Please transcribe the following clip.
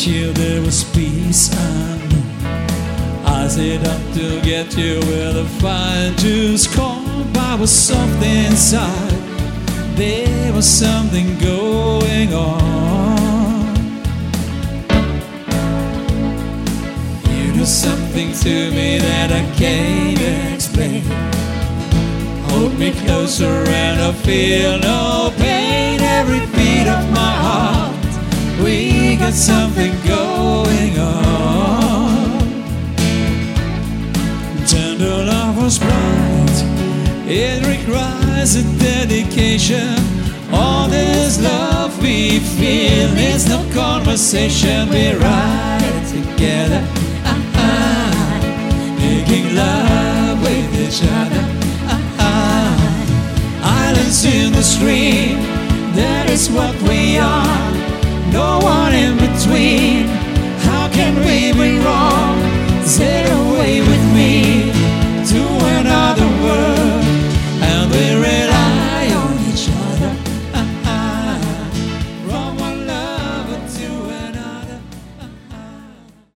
met you, there was peace unknown. I set up to get you with a fire to scorn. But was something inside, there was something going on. You do something to me that I can't explain. Hold me closer and I feel no pain. Every beat of my heart, we got something going on. Tender love was bright, it requires a dedication. All this love we feel needs no conversation. We ride together, making love with each other. Islands in the stream, that is what we are.